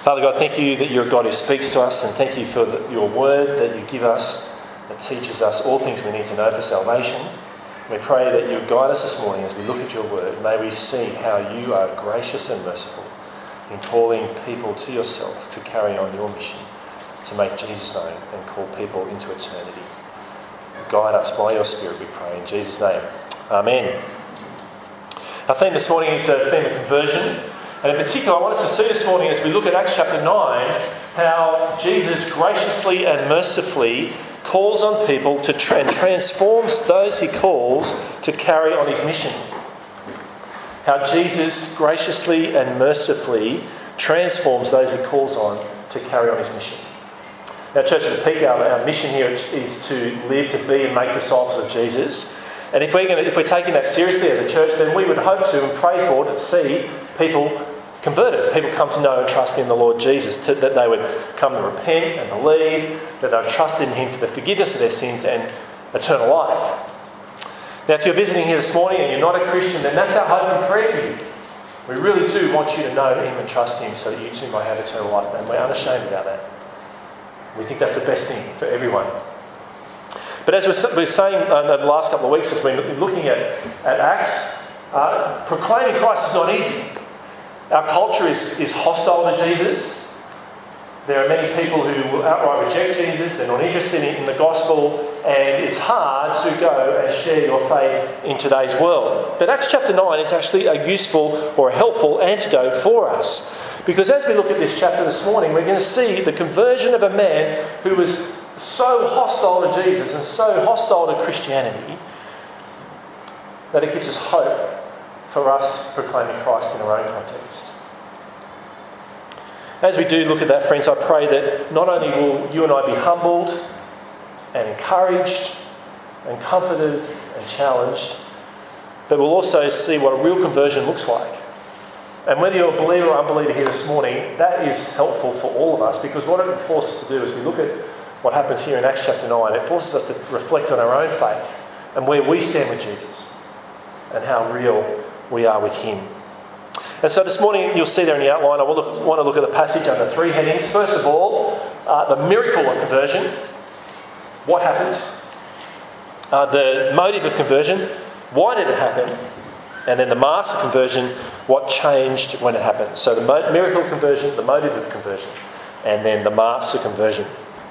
Father God, thank you that you're a God who speaks to us, and thank you for your word that you give us that teaches us all things we need to know for salvation. We pray that you guide us this morning as we look at your word. May we see how you are gracious and merciful in calling people to yourself to carry on your mission, to make Jesus known and call people into eternity. Guide us by your Spirit, we pray, in Jesus' name. Amen. Our theme this morning is the theme of conversion. And in particular, I want us to see this morning as we look at Acts chapter 9, how Jesus graciously and mercifully calls on people to and transforms those he calls to carry on his mission. How Jesus graciously and mercifully transforms those he calls on to carry on his mission. Now, Church of the Peak, our mission here is to live, to be and make disciples of Jesus. And if we're taking that seriously as a church, then we would hope to and pray for to see people converted, people come to know and trust in the Lord Jesus, that they would come to repent and believe, that they would trust in him for the forgiveness of their sins and eternal life. Now, if you're visiting here this morning and you're not a Christian, then that's our hope and prayer for you. We really do want you to know him and trust him so that you too might have eternal life, and we're unashamed about that. We think that's the best thing for everyone. But as we're saying in the last couple of weeks, as we're looking at Acts, proclaiming Christ is not easy. Our culture is hostile to Jesus. There are many people who will outright reject Jesus. They're not interested in the gospel, and it's hard to go and share your faith in today's world. But Acts chapter 9 is actually a useful or a helpful antidote for us. Because as we look at this chapter this morning, we're going to see the conversion of a man who was so hostile to Jesus and so hostile to Christianity that it gives us hope for us proclaiming Christ in our own context. As we do look at that, friends, I pray that not only will you and I be humbled and encouraged and comforted and challenged, but we'll also see what a real conversion looks like. And whether you're a believer or unbeliever here this morning, that is helpful for all of us, because what it forces us to do is we look at what happens here in Acts chapter 9, it forces us to reflect on our own faith and where we stand with Jesus and how real we are with him. And so this morning, you'll see there in the outline, I want to look at the passage under three headings. First of all, the miracle of conversion. What happened? The motive of conversion. Why did it happen? And then the marks of conversion. What changed when it happened? So the miracle of conversion, the motive of conversion, and then the marks of conversion.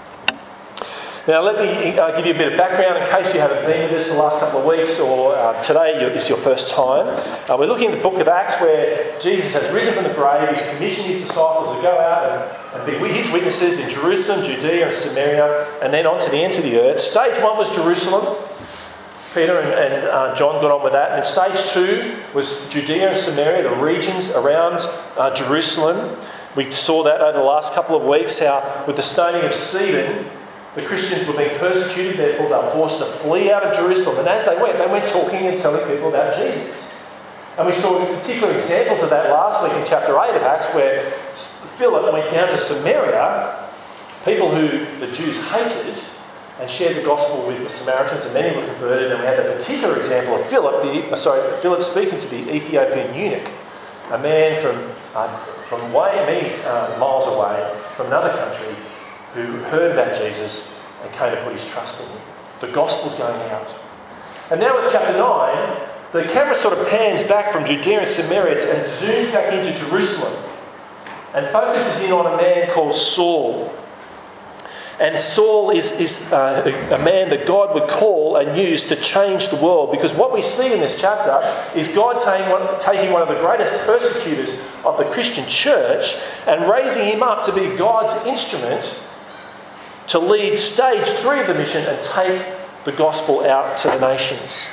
Now, let me give you a bit of background in case you haven't been with us the last couple of weeks, or today is your first time. We're looking at the book of Acts where Jesus has risen from the grave. He's commissioned his disciples to go out and be his witnesses in Jerusalem, Judea and Samaria, and then on to the ends of the earth. Stage one was Jerusalem. Peter and John got on with that. And then stage two was Judea and Samaria, the regions around Jerusalem. We saw that over the last couple of weeks, how with the stoning of Stephen, the Christians were being persecuted, therefore they were forced to flee out of Jerusalem. And as they went talking and telling people about Jesus. And we saw particular examples of that last week in chapter 8 of Acts, where Philip went down to Samaria, people who the Jews hated, and shared the gospel with the Samaritans, and many were converted. And we had the particular example of Philip speaking to the Ethiopian eunuch, a man from many miles away from another country, who heard about Jesus and came to put his trust in him. The gospel's going out. And now with chapter 9, the camera sort of pans back from Judea and Samaria and zooms back into Jerusalem and focuses in on a man called Saul. And Saul is a man that God would call and use to change the world, because what we see in this chapter is God taking one of the greatest persecutors of the Christian church and raising him up to be God's instrument to lead stage 3 of the mission and take the gospel out to the nations.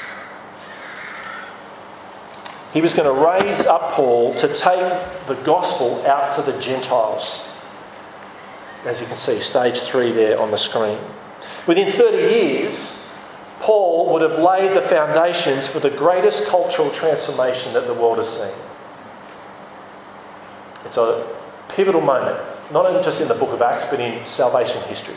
He was going to raise up Paul to take the gospel out to the Gentiles. As you can see, stage 3 there on the screen. Within 30 years, Paul would have laid the foundations for the greatest cultural transformation that the world has seen. It's a pivotal moment, not only just in the book of Acts, but in salvation history.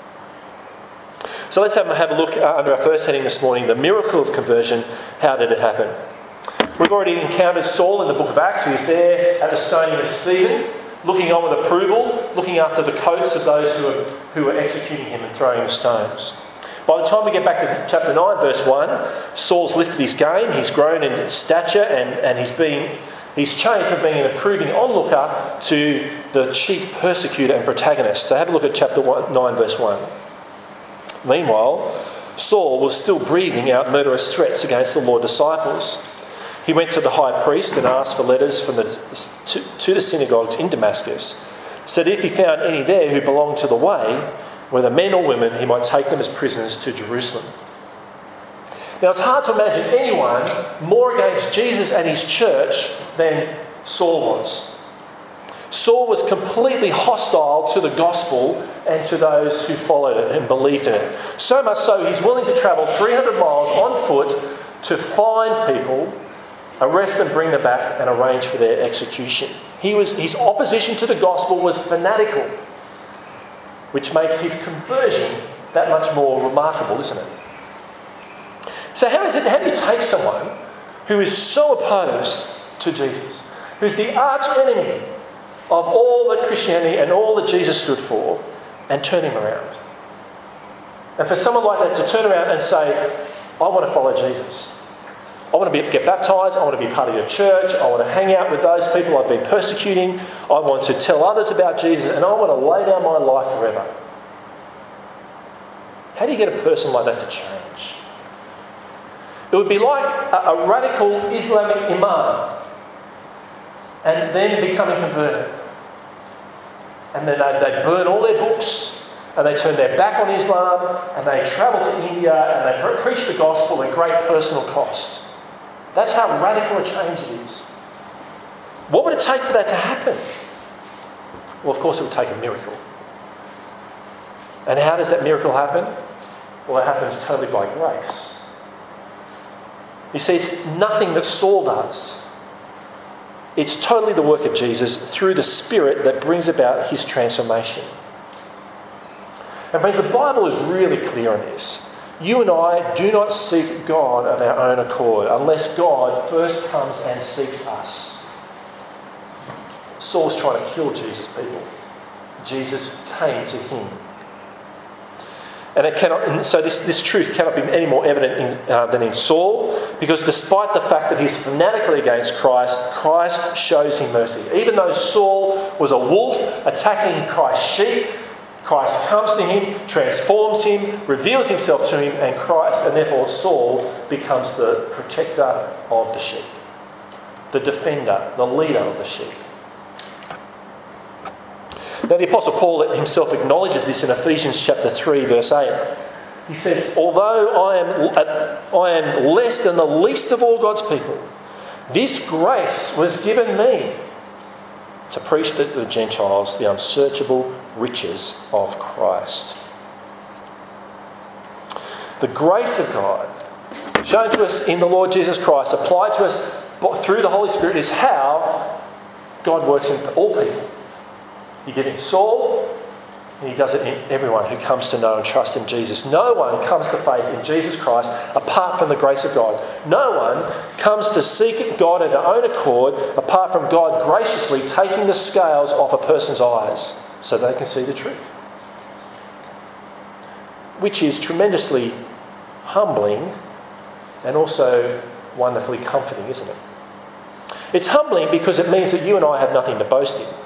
So let's have a look under our first heading this morning, the miracle of conversion. How did it happen? We've already encountered Saul in the book of Acts. He was there at the stoning of Stephen. looking on with approval, looking after the coats of those who are executing him and throwing the stones. By the time we get back to chapter 9, verse 1, Saul's lifted his game, he's grown in stature, and he's changed from being an approving onlooker to the chief persecutor and protagonist. So have a look at chapter 9, verse 1. Meanwhile, Saul was still breathing out murderous threats against the Lord's disciples. He went to the high priest and asked for letters from to the synagogues in Damascus, said if he found any there who belonged to the way, whether men or women, he might take them as prisoners to Jerusalem. Now it's hard to imagine anyone more against Jesus and his church than Saul was. Saul was completely hostile to the gospel and to those who followed it and believed in it. So much so he's willing to travel 300 miles on foot to find people, arrest them, bring them back and arrange for their execution. His opposition to the gospel was fanatical, which makes his conversion that much more remarkable, isn't it? So how do you take someone who is so opposed to Jesus, who's the arch enemy of all that Christianity and all that Jesus stood for, and turn him around? And for someone like that to turn around and say, I want to follow Jesus. I want to get baptised. I want to be part of your church. I want to hang out with those people I've been persecuting. I want to tell others about Jesus, and I want to lay down my life forever. How do you get a person like that to change? It would be like a radical Islamic imam and then becoming converted. And then they burn all their books and they turn their back on Islam and they travel to India and they preach the gospel at great personal cost. That's how radical a change it is. What would it take for that to happen? Well, of course, it would take a miracle. And how does that miracle happen? Well, it happens totally by grace. You see, it's nothing that Saul does. It's totally the work of Jesus through the Spirit that brings about his transformation. And friends, the Bible is really clear on this. You and I do not seek God of our own accord unless God first comes and seeks us. Saul's trying to kill Jesus' people. Jesus came to him. And so this truth cannot be any more evident than in Saul, because despite the fact that he's fanatically against Christ, Christ shows him mercy. Even though Saul was a wolf attacking Christ's sheep, Christ comes to him, transforms him, reveals himself to him, and therefore Saul becomes the protector of the sheep, the defender, the leader of the sheep. Now the Apostle Paul himself acknowledges this in Ephesians chapter 3, verse 8. He says, although I am less than the least of all God's people, this grace was given me to preach to the Gentiles the unsearchable riches of Christ. The grace of God shown to us in the Lord Jesus Christ, applied to us through the Holy Spirit, is how God works in all people. He did it in Saul, and he does it in everyone who comes to know and trust in Jesus. No one comes to faith in Jesus Christ apart from the grace of God. No one comes to seek God of their own accord apart from God graciously taking the scales off a person's eyes so they can see the truth. Which is tremendously humbling and also wonderfully comforting, isn't it? It's humbling because it means that you and I have nothing to boast in.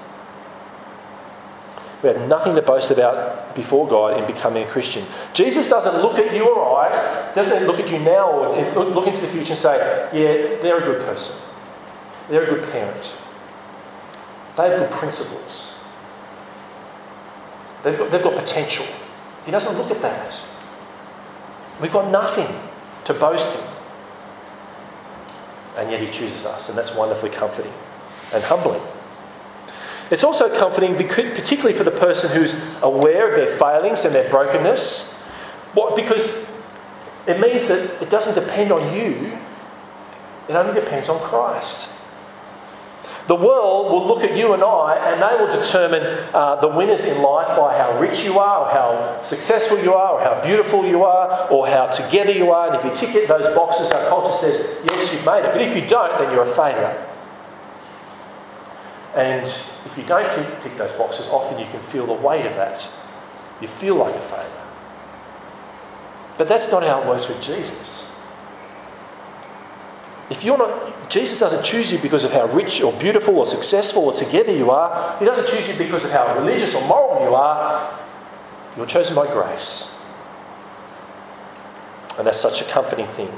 We have nothing to boast about before God in becoming a Christian. Jesus doesn't look at you or I, doesn't look at you now or look into the future and say, yeah, they're a good person. They're a good parent. They have good principles. They've got potential. He doesn't look at that. We've got nothing to boast in. And yet he chooses us, and that's wonderfully comforting and humbling. It's also comforting, particularly for the person who's aware of their failings and their brokenness, because it means that it doesn't depend on you, it only depends on Christ. The world will look at you and I, and they will determine the winners in life by how rich you are, or how successful you are, or how beautiful you are, or how together you are. And if you tick those boxes, our culture says, yes, you've made it. But if you don't, then you're a failure. And if you don't tick those boxes, often you can feel the weight of that. You feel like a failure. But that's not how it works with Jesus. If you're not, Jesus doesn't choose you because of how rich or beautiful or successful or together you are. He doesn't choose you because of how religious or moral you are. You're chosen by grace. And that's such a comforting thing.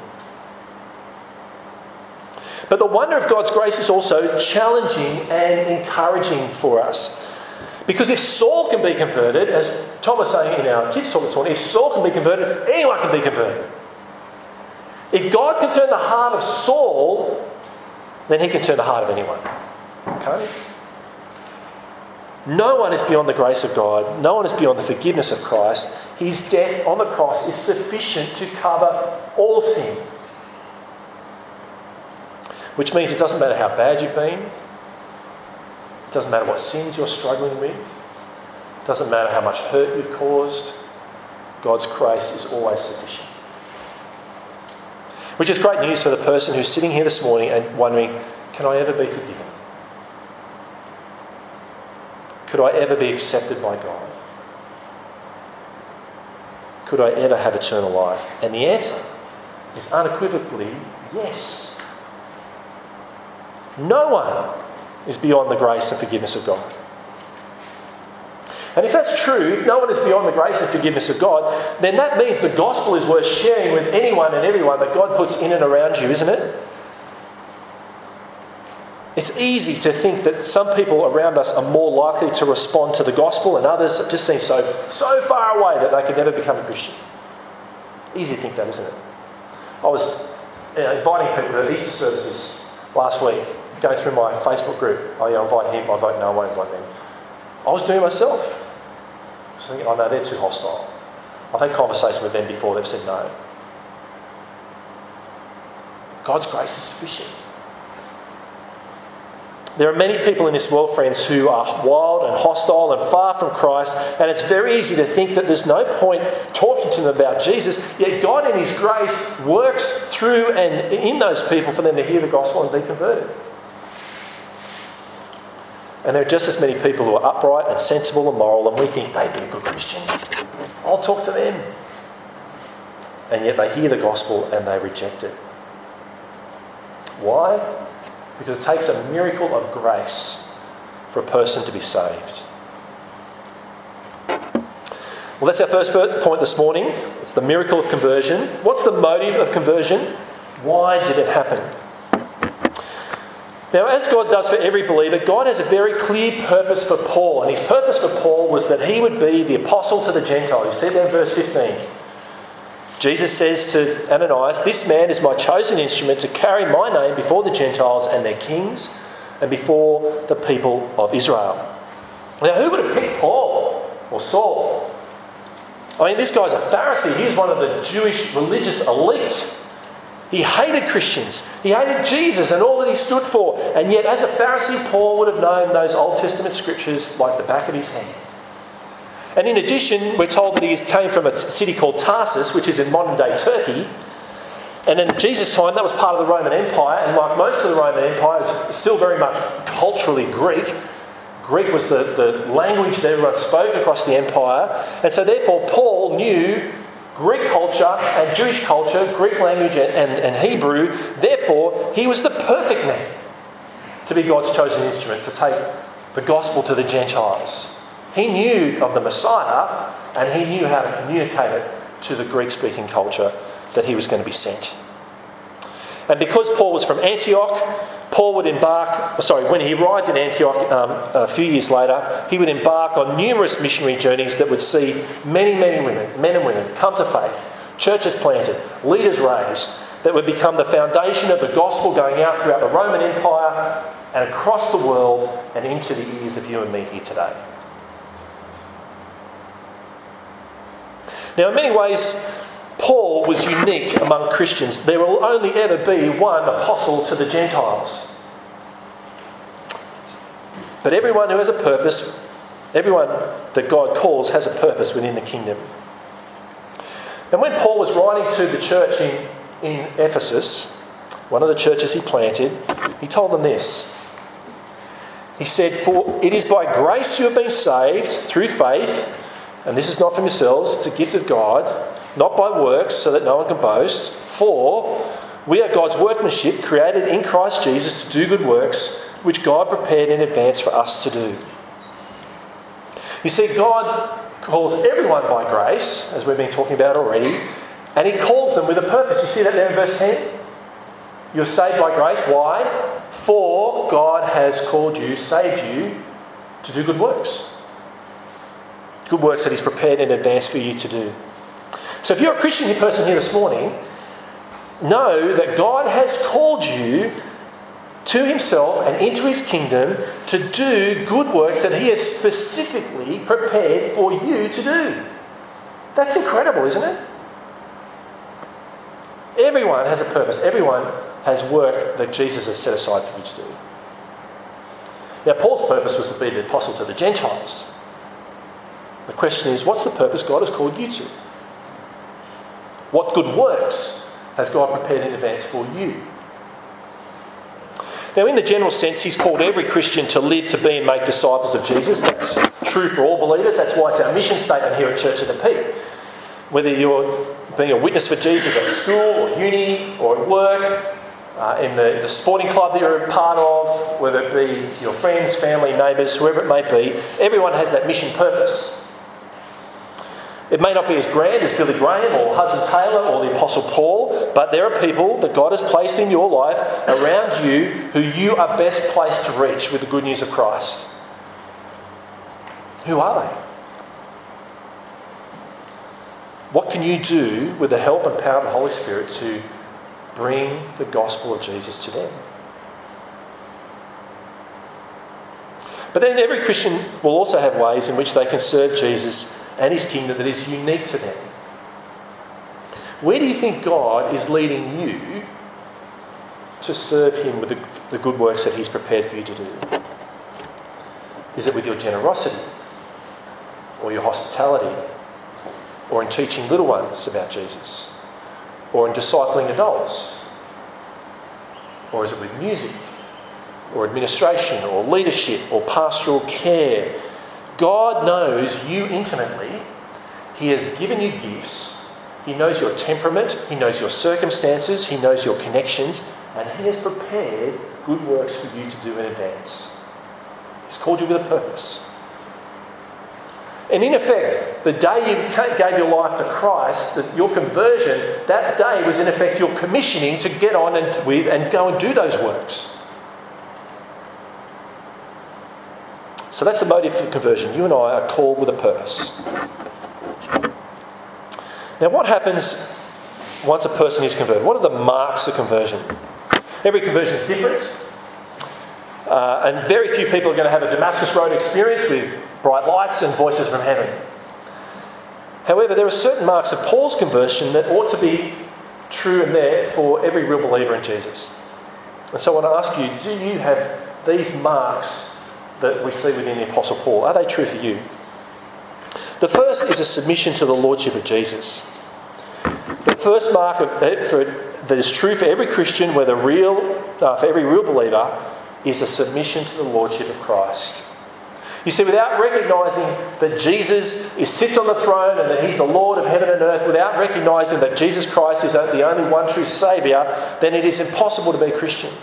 But the wonder of God's grace is also challenging and encouraging for us. Because if Saul can be converted, as Tom was saying in our kids' talk this morning, if Saul can be converted, anyone can be converted. If God can turn the heart of Saul, then he can turn the heart of anyone. Okay? No one is beyond the grace of God. No one is beyond the forgiveness of Christ. His death on the cross is sufficient to cover all sin. Which means it doesn't matter how bad you've been. It doesn't matter what sins you're struggling with. It doesn't matter how much hurt you've caused. God's grace is always sufficient. Which is great news for the person who's sitting here this morning and wondering, can I ever be forgiven? Could I ever be accepted by God? Could I ever have eternal life? And the answer is unequivocally yes. No one is beyond the grace and forgiveness of God. And if that's true, if no one is beyond the grace and forgiveness of God, then that means the gospel is worth sharing with anyone and everyone that God puts in and around you, isn't it? It's easy to think that some people around us are more likely to respond to the gospel and others just seem so far away that they could never become a Christian. Easy to think that, isn't it? I was inviting people to Easter services last week, going through my Facebook group. I invite him, I vote no, I won't invite them. I was doing it myself. I was thinking, oh no, they're too hostile. I've had conversations with them before, they've said no. God's grace is sufficient. There are many people in this world, friends, who are wild and hostile and far from Christ, and it's very easy to think that there's no point talking to them about Jesus, yet God in His grace works through and in those people for them to hear the gospel and be converted. And there are just as many people who are upright and sensible and moral, and we think they'd be a good Christian. I'll talk to them. And yet they hear the gospel and they reject it. Why? Because it takes a miracle of grace for a person to be saved. Well, that's our first point this morning. It's the miracle of conversion. What's the motive of conversion? Why did it happen? Now, as God does for every believer, God has a very clear purpose for Paul. And his purpose for Paul was that he would be the apostle to the Gentiles. You see that in verse 15. Jesus says to Ananias, "This man is my chosen instrument to carry my name before the Gentiles and their kings and before the people of Israel." Now, who would have picked Paul or Saul? I mean, this guy's a Pharisee. He was one of the Jewish religious elite. He hated Christians. He hated Jesus and all that he stood for. And yet, as a Pharisee, Paul would have known those Old Testament scriptures like the back of his hand. And in addition, we're told that he came from a city called Tarsus, which is in modern-day Turkey. And in Jesus' time, that was part of the Roman Empire. And like most of the Roman Empire, it's still very much culturally Greek. Greek was the language that everyone spoke across the empire. And so therefore, Paul knew Greek culture and Jewish culture, Greek language and Hebrew. Therefore, he was the perfect man to be God's chosen instrument, to take the gospel to the Gentiles. He knew of the Messiah and he knew how to communicate it to the Greek-speaking culture that he was going to be sent. And because Paul was from Antioch, when he arrived in Antioch a few years later, he would embark on numerous missionary journeys that would see many, many women, men and women, come to faith, churches planted, leaders raised, that would become the foundation of the gospel going out throughout the Roman Empire and across the world and into the ears of you and me here today. Now, in many ways, Paul was unique among Christians. There will only ever be one apostle to the Gentiles. But everyone who has a purpose, everyone that God calls has a purpose within the kingdom. And when Paul was writing to the church in Ephesus, one of the churches he planted, he told them this. He said, "For it is by grace you have been saved through faith, and this is not from yourselves, it's a gift of God, not by works, so that no one can boast. For we are God's workmanship, created in Christ Jesus to do good works, which God prepared in advance for us to do." You see, God calls everyone by grace, as we've been talking about already, and he calls them with a purpose. You see that there in verse 10? You're saved by grace. Why? For God has called you, saved you, to do good works. Good works that he's prepared in advance for you to do. So if you're a Christian person here this morning, know that God has called you to himself and into his kingdom to do good works that he has specifically prepared for you to do. That's incredible, isn't it? Everyone has a purpose. Everyone has work that Jesus has set aside for you to do. Now, Paul's purpose was to be the apostle to the Gentiles. The question is, what's the purpose God has called you to? What good works has God prepared in advance for you? Now, in the general sense, he's called every Christian to live, to be and make disciples of Jesus. That's true for all believers. That's why it's our mission statement here at Church of the Peak. Whether you're being a witness for Jesus at school or uni or at work, in the sporting club that you're a part of, whether it be your friends, family, neighbours, whoever it may be, everyone has that mission purpose. It may not be as grand as Billy Graham or Hudson Taylor or the Apostle Paul, but there are people that God has placed in your life around you who you are best placed to reach with the good news of Christ. Who are they? What can you do with the help and power of the Holy Spirit to bring the gospel of Jesus to them? But then every Christian will also have ways in which they can serve Jesus and his kingdom that is unique to them. Where do you think God is leading you to serve him with the good works that he's prepared for you to do? Is it with your generosity, or your hospitality, or in teaching little ones about Jesus, or in discipling adults? Or is it with music, or administration, or leadership, or pastoral care? God knows you intimately. He has given you gifts. He knows your temperament. He knows your circumstances. He knows your connections. And he has prepared good works for you to do in advance. He's called you with a purpose. And in effect, the day you gave your life to Christ, your conversion, that day was in effect your commissioning to get on and go and do those works. So that's the motive for conversion. You and I are called with a purpose. Now, what happens once a person is converted? What are the marks of conversion? Every conversion is different. And very few people are going to have a Damascus Road experience with bright lights and voices from heaven. However, there are certain marks of Paul's conversion that ought to be true and there for every real believer in Jesus. And so I want to ask you, do you have these marks that we see within the Apostle Paul? Are they true for you? The first is a submission to the Lordship of Jesus. The first mark that is true for every Christian, for every real believer, is a submission to the Lordship of Christ. You see, without recognising that Jesus sits on the throne and that he's the Lord of heaven and earth, without recognising that Jesus Christ is the only one true Saviour, then it is impossible to be a Christian.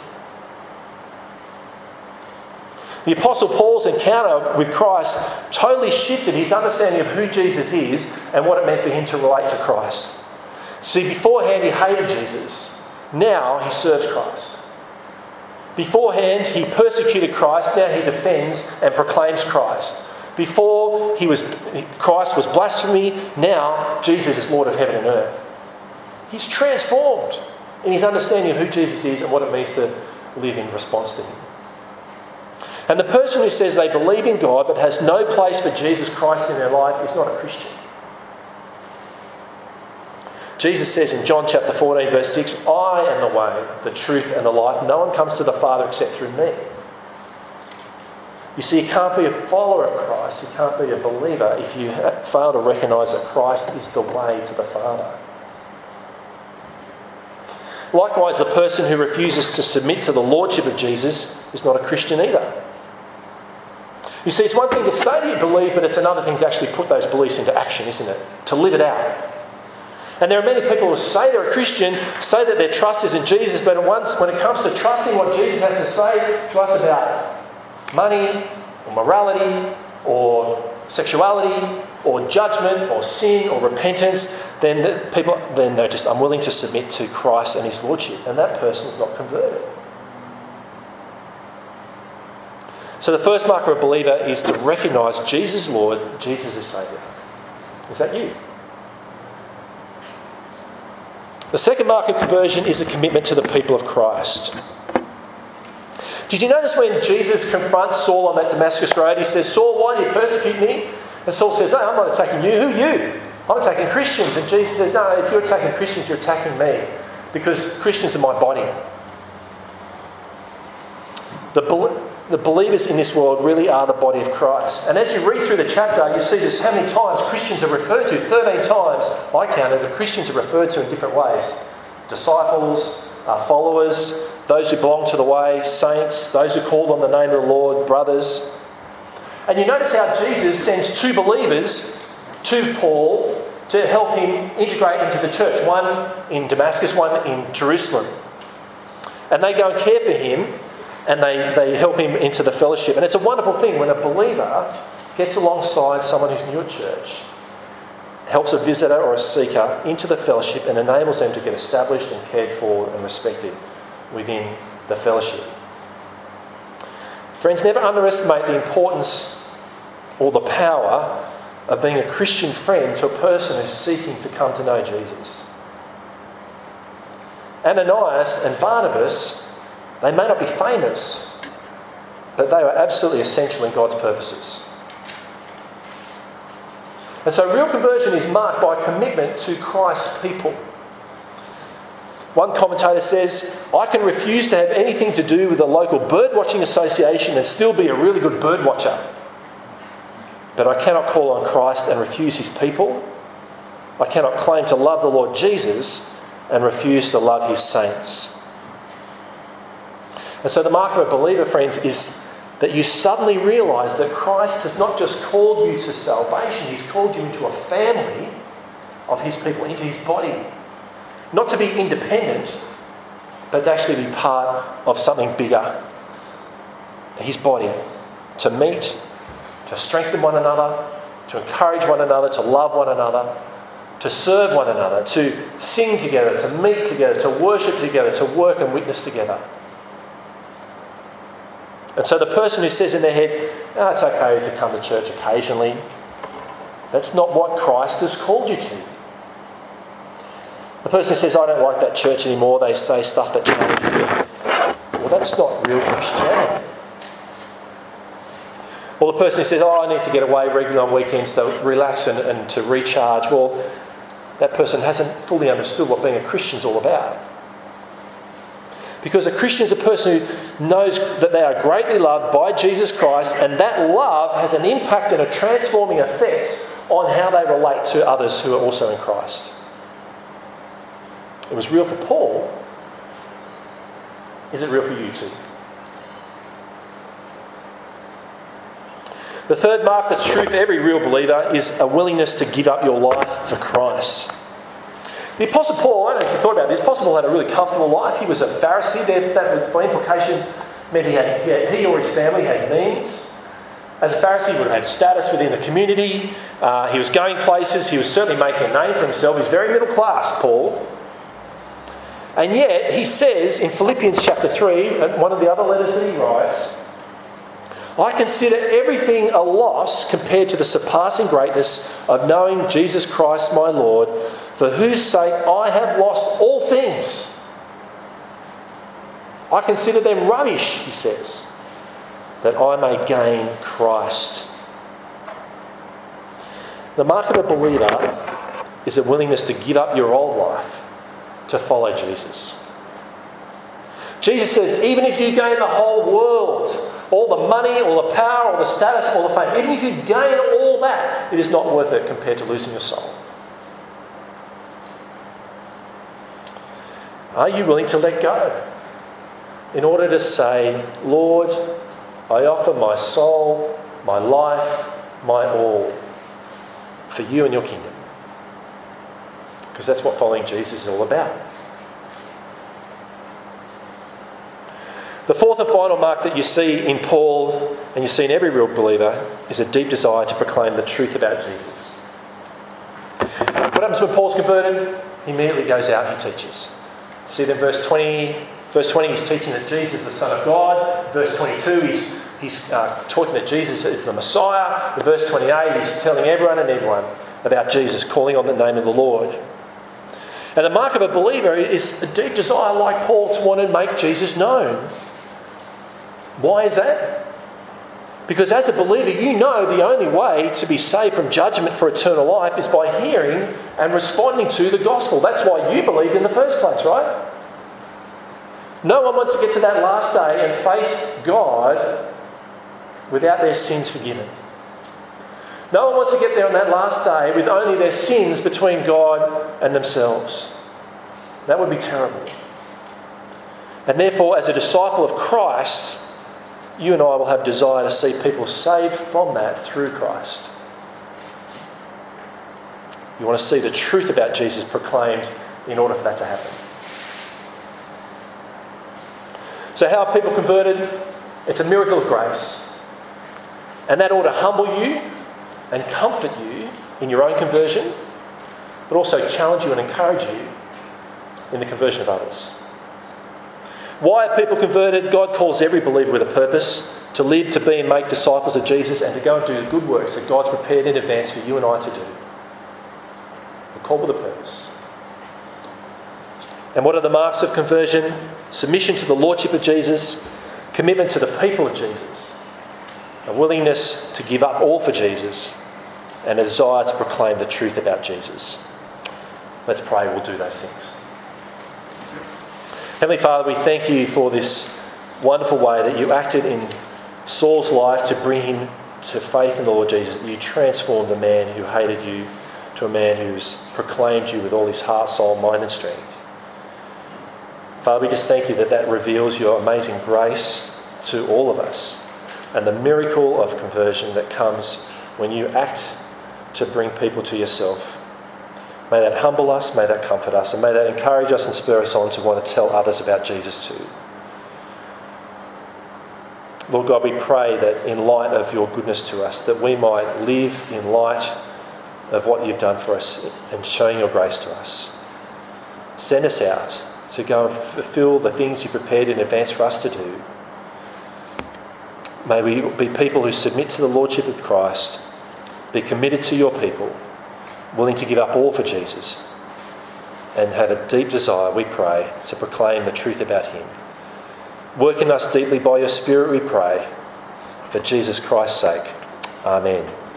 The Apostle Paul's encounter with Christ totally shifted his understanding of who Jesus is and what it meant for him to relate to Christ. See, beforehand he hated Jesus. Now he serves Christ. Beforehand he persecuted Christ. Now he defends and proclaims Christ. Before Christ was blasphemy. Now Jesus is Lord of heaven and earth. He's transformed in his understanding of who Jesus is and what it means to live in response to him. And the person who says they believe in God but has no place for Jesus Christ in their life is not a Christian. Jesus says in John chapter 14 verse 6, "I am the way, the truth and the life. No one comes to the Father except through me." You see, you can't be a follower of Christ, you can't be a believer if you fail to recognise that Christ is the way to the Father. Likewise, the person who refuses to submit to the Lordship of Jesus is not a Christian either. You see, it's one thing to say that you believe, but it's another thing to actually put those beliefs into action, isn't it? To live it out. And there are many people who say they're a Christian, say that their trust is in Jesus, but when it comes to trusting what Jesus has to say to us about money or morality or sexuality or judgment or sin or repentance, then they're just unwilling to submit to Christ and his lordship, and that person's not converted. So the first mark of a believer is to recognise Jesus is Lord, Jesus is Saviour. Is that you? The second mark of conversion is a commitment to the people of Christ. Did you notice when Jesus confronts Saul on that Damascus road, he says, "Saul, why do you persecute me?" And Saul says, "Hey, I'm not attacking you. Who are you? I'm attacking Christians." And Jesus says, "No, if you're attacking Christians, you're attacking me, because Christians are my body." The believers in this world really are the body of Christ. And as you read through the chapter, you see just how many times Christians are referred to. 13 times, I counted, the Christians are referred to in different ways. Disciples, followers, those who belong to the way, saints, those who called on the name of the Lord, brothers. And you notice how Jesus sends two believers to Paul to help him integrate into the church. One in Damascus, one in Jerusalem. And they go and care for him, and they help him into the fellowship. And it's a wonderful thing when a believer gets alongside someone who's new at church, helps a visitor or a seeker into the fellowship, and enables them to get established and cared for and respected within the fellowship. Friends, never underestimate the importance or the power of being a Christian friend to a person who's seeking to come to know Jesus. Ananias and Barnabas, they may not be famous, but they were absolutely essential in God's purposes. And so real conversion is marked by commitment to Christ's people. One commentator says, "I can refuse to have anything to do with a local birdwatching association and still be a really good bird watcher. But I cannot call on Christ and refuse his people. I cannot claim to love the Lord Jesus and refuse to love his saints." And so the mark of a believer, friends, is that you suddenly realise that Christ has not just called you to salvation, he's called you into a family of his people, into his body. Not to be independent, but to actually be part of something bigger. His body. To meet, to strengthen one another, to encourage one another, to love one another, to serve one another, to sing together, to meet together, to worship together, to work and witness together. And so the person who says in their head, "Oh, it's okay to come to church occasionally," that's not what Christ has called you to. The person who says, "I don't like that church anymore, they say stuff that challenges me." Well, that's not real Christianity. Or the person who says, "Oh, I need to get away regularly on weekends to relax and to recharge." Well, that person hasn't fully understood what being a Christian is all about. Because a Christian is a person who knows that they are greatly loved by Jesus Christ, and that love has an impact and a transforming effect on how they relate to others who are also in Christ. It was real for Paul. Is it real for you too? The third mark that's true for every real believer is a willingness to give up your life for Christ. The Apostle Paul, I don't know if you thought about this, the Apostle Paul had a really comfortable life. He was a Pharisee. That by implication meant he or his family had means. As a Pharisee, he would have had status within the community. He was going places. He was certainly making a name for himself. He was very middle class, Paul. And yet, he says in Philippians chapter 3, one of the other letters that he writes, "I consider everything a loss compared to the surpassing greatness of knowing Jesus Christ my Lord, for whose sake I have lost all things. I consider them rubbish," he says, "that I may gain Christ." The mark of a believer is a willingness to give up your old life to follow Jesus. Jesus says, even if you gain the whole world, all the money, all the power, all the status, all the fame, even if you gain all that, it is not worth it compared to losing your soul. Are you willing to let go in order to say, "Lord, I offer my soul, my life, my all, for you and your kingdom. Because that's what following Jesus is all about. The fourth and final mark that you see in Paul, and you see in every real believer, is a deep desire to proclaim the truth about Jesus. What happens when Paul's converted? He immediately goes out and he teaches. See then verse 20, he's teaching that Jesus is the Son of God. Verse 22, he's talking that Jesus is the Messiah. In verse 28, he's telling everyone about Jesus, calling on the name of the Lord. And the mark of a believer is a deep desire, like Paul, to want to make Jesus known. Why is that? Because as a believer, you know the only way to be saved from judgment for eternal life is by hearing and responding to the gospel. That's why you believed in the first place, right? No one wants to get to that last day and face God without their sins forgiven. No one wants to get there on that last day with only their sins between God and themselves. That would be terrible. And therefore, as a disciple of Christ, you and I will have desire to see people saved from that through Christ. You want to see the truth about Jesus proclaimed in order for that to happen. So how are people converted? It's a miracle of grace. And that ought to humble you and comfort you in your own conversion, but also challenge you and encourage you in the conversion of others. Why are people converted? God calls every believer with a purpose to live, to be and make disciples of Jesus, and to go and do the good works that God's prepared in advance for you and I to do. We're called with a purpose. And what are the marks of conversion? Submission to the Lordship of Jesus, commitment to the people of Jesus, a willingness to give up all for Jesus, and a desire to proclaim the truth about Jesus. Let's pray we'll do those things. Heavenly Father, we thank you for this wonderful way that you acted in Saul's life to bring him to faith in the Lord Jesus, that you transformed a man who hated you to a man who's proclaimed you with all his heart, soul, mind and strength. Father, we just thank you that that reveals your amazing grace to all of us and the miracle of conversion that comes when you act to bring people to yourself. May that humble us, may that comfort us, and may that encourage us and spur us on to want to tell others about Jesus too. Lord God, we pray that in light of your goodness to us, that we might live in light of what you've done for us and showing your grace to us. Send us out to go and fulfill the things you prepared in advance for us to do. May we be people who submit to the Lordship of Christ, be committed to your people, willing to give up all for Jesus, and have a deep desire, we pray, to proclaim the truth about him. Work in us deeply by your Spirit, we pray, for Jesus Christ's sake. Amen.